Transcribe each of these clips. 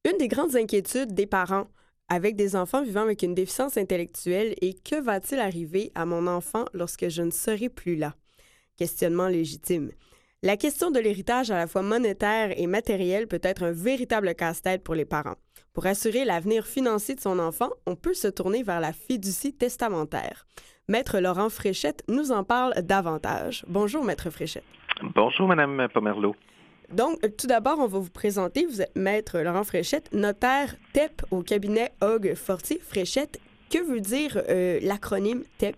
Une des grandes inquiétudes des parents avec des enfants vivant avec une déficience intellectuelle est que va-t-il arriver à mon enfant lorsque je ne serai plus là? Questionnement légitime. La question de l'héritage à la fois monétaire et matériel peut être un véritable casse-tête pour les parents. Pour assurer l'avenir financier de son enfant, on peut se tourner vers la fiducie testamentaire. Maître Laurent Fréchette nous en parle davantage. Bonjour, Maître Fréchette. Bonjour, Madame Pomerleau. Donc, tout d'abord, on va vous présenter. Vous êtes Maître Laurent Fréchette, notaire TEP au cabinet Hogg Fortier Fréchette. Que veut dire l'acronyme TEP?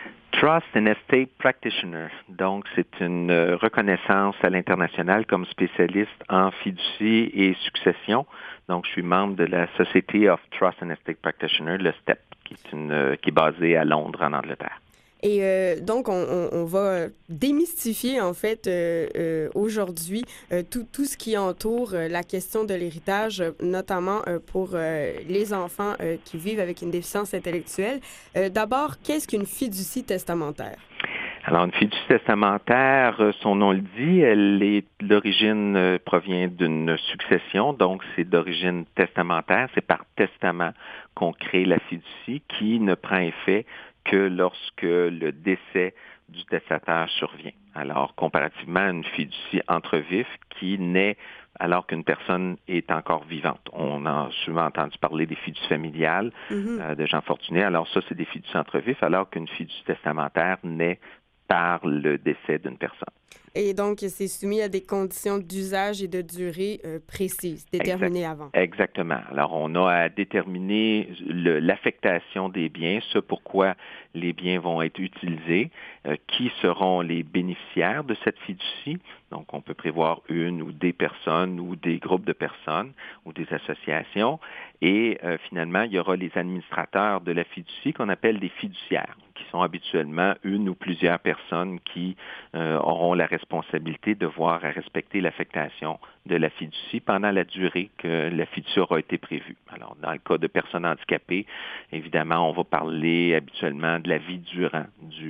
Trust and Estate Practitioner. Donc, c'est une reconnaissance à l'international comme spécialiste en fiducie et succession. Donc, je suis membre de la Society of Trust and Estate Practitioner, le STEP, qui est basée à Londres, en Angleterre. Et donc, on va démystifier, en fait, aujourd'hui, tout ce qui entoure la question de l'héritage, notamment pour les enfants qui vivent avec une déficience intellectuelle. D'abord, qu'est-ce qu'une fiducie testamentaire? Alors, une fiducie testamentaire, son nom le dit, l'origine provient d'une succession, donc c'est d'origine testamentaire. C'est par testament qu'on crée la fiducie qui ne prend effet que lorsque le décès du testateur survient. Alors, comparativement à une fiducie entre vifs qui naît alors qu'une personne est encore vivante. On a souvent entendu parler des fiducies familiales de gens fortunés. Alors ça, c'est des fiducies entre vifs, alors qu'une fiducie testamentaire naît par le décès d'une personne. Et donc, c'est soumis à des conditions d'usage et de durée précises, déterminées avant. Exactement. Alors, on a à déterminer l'affectation des biens, ce pourquoi les biens vont être utilisés, qui seront les bénéficiaires de cette fiducie. Donc, on peut prévoir une ou des personnes ou des groupes de personnes ou des associations. Et finalement, il y aura les administrateurs de la fiducie qu'on appelle des fiduciaires, qui sont habituellement une ou plusieurs personnes qui auront la responsabilité de voir à respecter l'affectation de la fiducie pendant la durée que la fiducie aura été prévue. Alors, dans le cas de personnes handicapées, évidemment, on va parler habituellement de la vie durant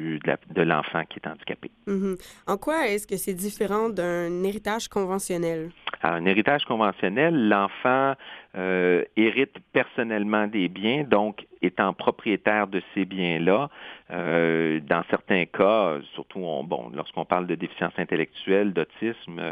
de l'enfant qui est handicapé. En quoi est-ce que c'est différent d'un héritage conventionnel? Alors, un héritage conventionnel, l'enfant hérite personnellement des biens, donc étant propriétaire de ces biens-là. Dans certains cas, surtout lorsqu'on parle de déficience intellectuelle, d'autisme,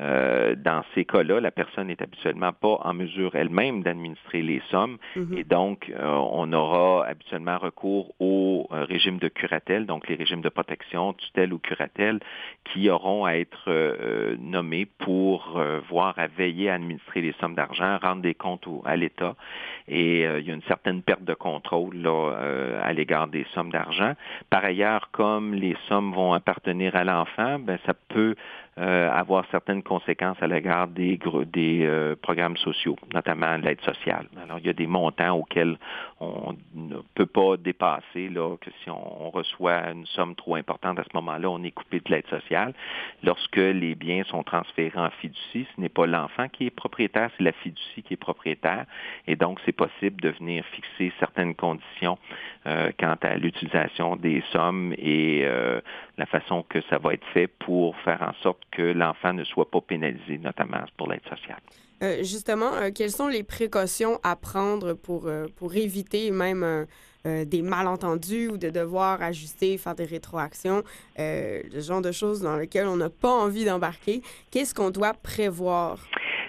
dans ces cas-là, la personne n'est habituellement pas en mesure elle-même d'administrer les sommes et donc on aura habituellement recours au régime de curatelle, donc les régimes de protection, tutelle ou curatelle, qui auront à être nommés pour voir à veiller à administrer les sommes d'argent, rendre des comptes à l'État. Et il y a une certaine perte de contrôle là, à l'égard des sommes d'argent. Par ailleurs, comme les sommes vont appartenir à l'enfant, ça peut avoir certaines conséquences à l'égard des programmes sociaux, notamment l'aide sociale. Alors, il y a des montants auxquels on ne peut pas dépasser, là, que si on reçoit une somme trop importante à ce moment-là, on est coupé de l'aide sociale. Lorsque les biens sont transférés en fiducie, ce n'est pas l'enfant qui est propriétaire, c'est la fiducie qui est propriétaire. Et donc, c'est possible de venir fixer certaines conditions quant à l'utilisation des sommes et la façon que ça va être fait pour faire en sorte que l'enfant ne soit pas pénalisé, notamment pour l'aide sociale. Justement, quelles sont les précautions à prendre pour éviter même des malentendus ou de devoir ajuster, faire des rétroactions, le genre de choses dans lesquelles on n'a pas envie d'embarquer? Qu'est-ce qu'on doit prévoir?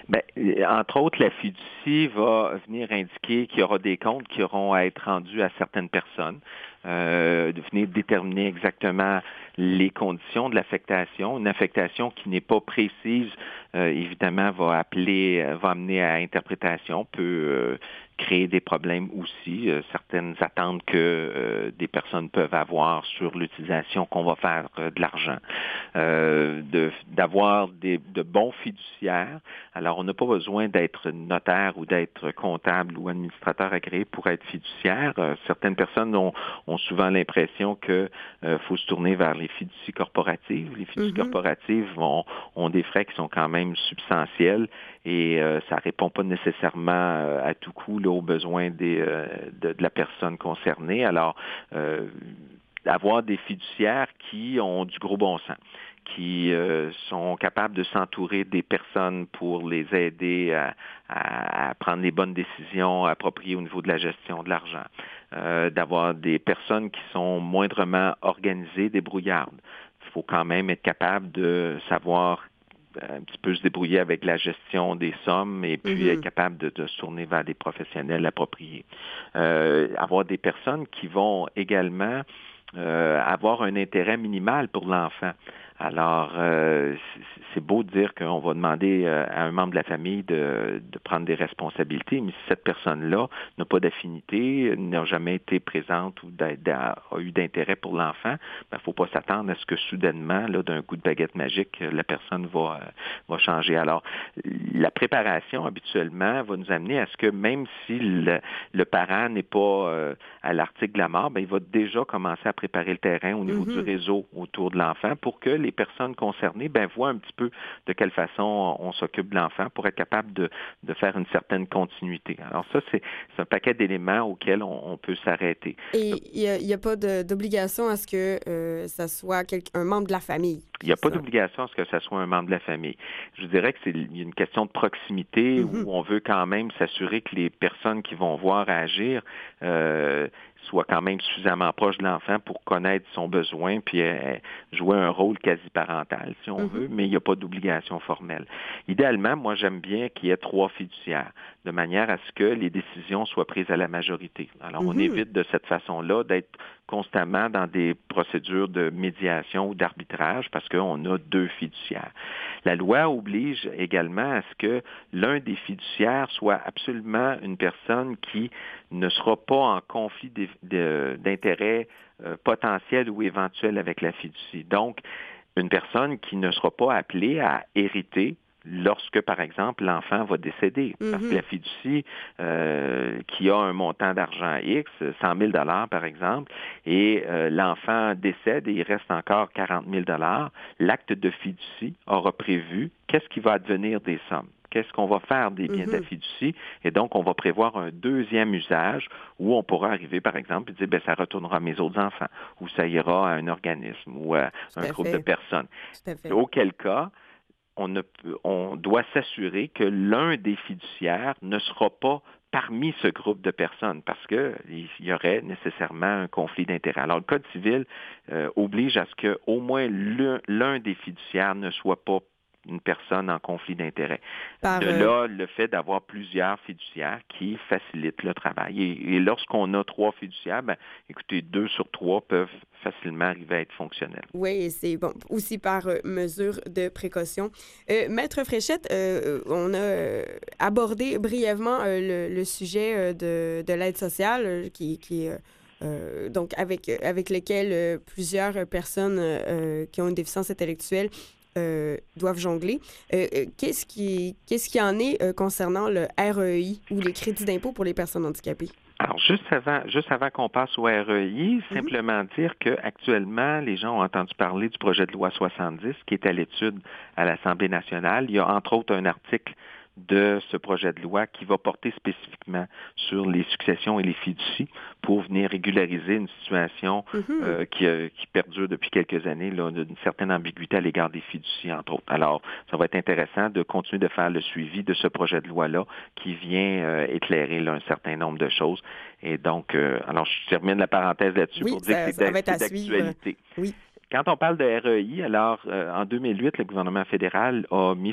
Entre autres, la fiducie va venir indiquer qu'il y aura des comptes qui auront à être rendus à certaines personnes, de venir déterminer exactement les conditions de l'affectation. Une affectation qui n'est pas précise, évidemment, va amener à interprétation, peut créer des problèmes aussi, certaines attentes que des personnes peuvent avoir sur l'utilisation qu'on va faire de l'argent, d'avoir de bons fiduciaires. Alors, on n'a pas besoin d'être notaire ou d'être comptable ou administrateur agréé pour être fiduciaire. Certaines personnes ont souvent l'impression que faut se tourner vers les fiducies corporatives. Les fiducies corporatives ont des frais qui sont quand même substantiels et ça répond pas nécessairement à tout coup là, aux besoins de la personne concernée. Alors, avoir des fiduciaires qui ont du gros bon sens, qui sont capables de s'entourer des personnes pour les aider à prendre les bonnes décisions appropriées au niveau de la gestion de l'argent. D'avoir des personnes qui sont moindrement organisées, débrouillardes. Il faut quand même être capable de savoir un petit peu se débrouiller avec la gestion des sommes et puis être capable de se tourner vers des professionnels appropriés. Avoir des personnes qui vont également avoir un intérêt minimal pour l'enfant. Alors, c'est beau de dire qu'on va demander à un membre de la famille de prendre des responsabilités, mais si cette personne-là n'a pas d'affinité, n'a jamais été présente ou a eu d'intérêt pour l'enfant, il ne faut pas s'attendre à ce que soudainement, là, d'un coup de baguette magique, la personne va changer. Alors, la préparation, habituellement, va nous amener à ce que même si le parent n'est pas à l'article de la mort, il va déjà commencer à préparer le terrain au niveau du réseau autour de l'enfant pour que les personnes concernées voient un petit peu de quelle façon on s'occupe de l'enfant pour être capable de faire une certaine continuité. Alors ça, c'est un paquet d'éléments auxquels on peut s'arrêter. Et il n'y a pas d'obligation à ce que ça soit un membre de la famille? Il n'y a pas d'obligation à ce que ce soit un membre de la famille. Je dirais que il y a une question de proximité où on veut quand même s'assurer que les personnes qui vont voir agir soient quand même suffisamment proches de l'enfant pour connaître son besoin puis jouer un rôle quasi parental, si on veut, mais il n'y a pas d'obligation formelle. Idéalement, moi, j'aime bien qu'il y ait 3 fiduciaires, de manière à ce que les décisions soient prises à la majorité. Alors, on évite de cette façon-là d'être constamment dans des procédures de médiation ou d'arbitrage parce qu'on a 2 fiduciaires. La loi oblige également à ce que l'un des fiduciaires soit absolument une personne qui ne sera pas en conflit d'intérêt potentiel ou éventuel avec la fiducie. Donc, une personne qui ne sera pas appelée à hériter lorsque, par exemple, l'enfant va décéder. Parce que la fiducie qui a un montant d'argent X, 100 000 par exemple, et l'enfant décède et il reste encore 40 000 l'acte de fiducie aura prévu qu'est-ce qui va advenir des sommes. Qu'est-ce qu'on va faire des biens de la fiducie? Et donc, on va prévoir un deuxième usage où on pourra arriver, par exemple, et dire, ça retournera à mes autres enfants, ou ça ira à un organisme, ou à un groupe de personnes. Auquel cas, on doit s'assurer que l'un des fiduciaires ne sera pas parmi ce groupe de personnes parce qu'il y aurait nécessairement un conflit d'intérêts. Alors, le Code civil oblige à ce qu'au moins l'un des fiduciaires ne soit pas une personne en conflit d'intérêts. De là, le fait d'avoir plusieurs fiduciaires qui facilitent le travail. Et lorsqu'on a 3 fiduciaires, écoutez, 2 sur 3 peuvent facilement arriver à être fonctionnels. Oui, et c'est bon aussi par mesure de précaution. Maître Fréchette, on a abordé brièvement le sujet de l'aide sociale qui donc avec lequel plusieurs personnes qui ont une déficience intellectuelle doivent jongler. Qu'est-ce qui en est concernant le REI ou les crédits d'impôt pour les personnes handicapées? Alors, juste avant qu'on passe au REI, simplement dire qu'actuellement, les gens ont entendu parler du projet de loi 70 qui est à l'étude à l'Assemblée nationale. Il y a entre autres un article de ce projet de loi qui va porter spécifiquement sur les successions et les fiducies pour venir régulariser une situation qui perdure depuis quelques années, là, d'une certaine ambiguïté à l'égard des fiducies, entre autres. Alors, ça va être intéressant de continuer de faire le suivi de ce projet de loi-là qui vient éclairer là, un certain nombre de choses. Et donc, alors, je termine la paparenthèse là-dessus pour dire que c'est d'actualité. Oui. Quand on parle de REI, alors, en 2008, le gouvernement fédéral a mis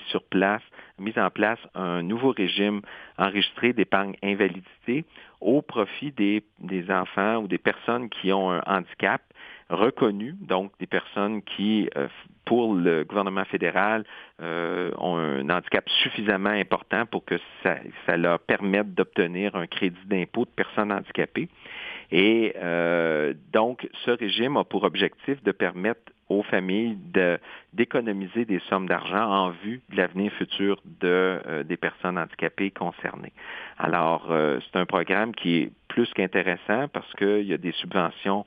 en place un nouveau régime enregistré d'épargne invalidité au profit des enfants ou des personnes qui ont un handicap reconnu, donc des personnes qui, pour le gouvernement fédéral, ont un handicap suffisamment important pour que ça leur permette d'obtenir un crédit d'impôt de personnes handicapées. Et donc, ce régime a pour objectif de permettre aux familles d'économiser des sommes d'argent en vue de l'avenir futur des personnes handicapées concernées. Alors, c'est un programme qui est plus qu'intéressant parce qu'il y a des subventions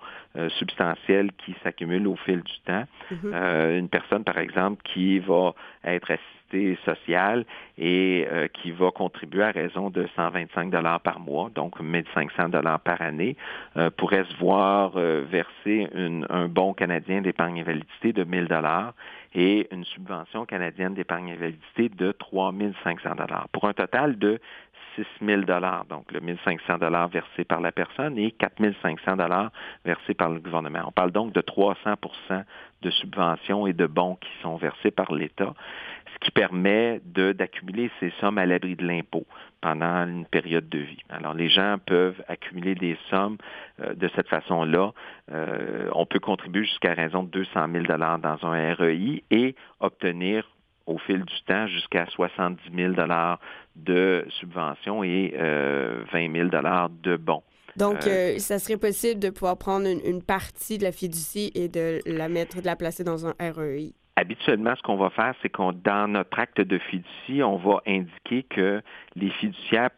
substantielles qui s'accumulent au fil du temps. Une personne, par exemple, qui va être assistée sécurité sociale et qui va contribuer à raison de 125 $ par mois, donc 1 500 $ par année, pourrait se voir verser un bon canadien d'épargne invalidité de 1 000 $ et une subvention canadienne d'épargne invalidité de 3 500 $ pour un total de 6 000 $, donc le 1 500 $ versé par la personne et 4 500 $ versés par le gouvernement. On parle donc de 300 % de subventions et de bons qui sont versés par l'État, ce qui permet d'accumuler ces sommes à l'abri de l'impôt pendant une période de vie. Alors, les gens peuvent accumuler des sommes de cette façon-là. On peut contribuer jusqu'à raison de 200 000 $ dans un REI et obtenir au fil du temps jusqu'à 70 000 $ de subventions et 20 000 $ de bons. Donc, ça serait possible de pouvoir prendre une partie de la fiducie et de la placer dans un REI. Habituellement, ce qu'on va faire, c'est qu'on dans notre acte de fiducie, on va indiquer que les fiduciaires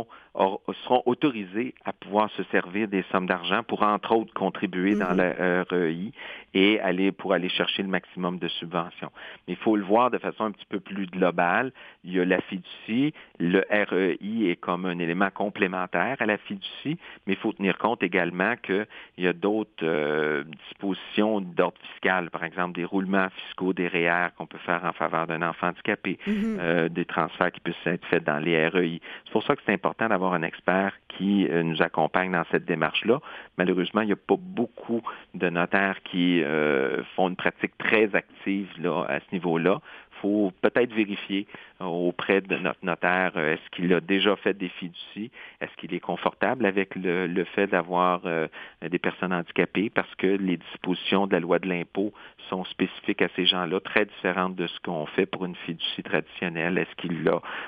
seront autorisés à pouvoir se servir des sommes d'argent pour, entre autres, contribuer dans le REI et pour aller chercher le maximum de subventions. Mais il faut le voir de façon un petit peu plus globale. Il y a la fiducie, le REI est comme un élément complémentaire à la fiducie, mais il faut tenir compte également qu'il y a d'autres dispositions d'ordre fiscal, par exemple des roulements fiscaux, des REER qu'on peut faire en faveur d'un enfant handicapé, des transferts qui peuvent être faits dans les REI. C'est pour ça que c'est important d'avoir un expert qui nous accompagne dans cette démarche-là. Malheureusement, il n'y a pas beaucoup de notaires qui font une pratique très active là, à ce niveau-là. Il faut peut-être vérifier auprès de notre notaire, est-ce qu'il a déjà fait des fiducies? Est-ce qu'il est confortable avec le fait d'avoir des personnes handicapées? Parce que les dispositions de la loi de l'impôt sont spécifiques à ces gens-là, très différentes de ce qu'on fait pour une fiducie traditionnelle. Est-ce qu'il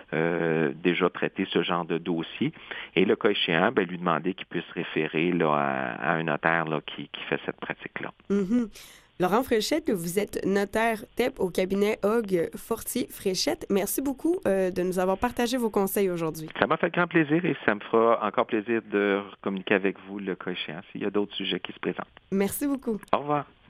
a déjà traité ce genre de dossier? Et le cas échéant, lui demander qu'il puisse référer là, à un notaire là, qui fait cette pratique-là. Laurent Fréchette, vous êtes notaire TEP au cabinet Hogg Fortier Fréchette. Merci beaucoup de nous avoir partagé vos conseils aujourd'hui. Ça m'a fait grand plaisir et ça me fera encore plaisir de communiquer avec vous le cas échéant s'il y a d'autres sujets qui se présentent. Merci beaucoup. Au revoir.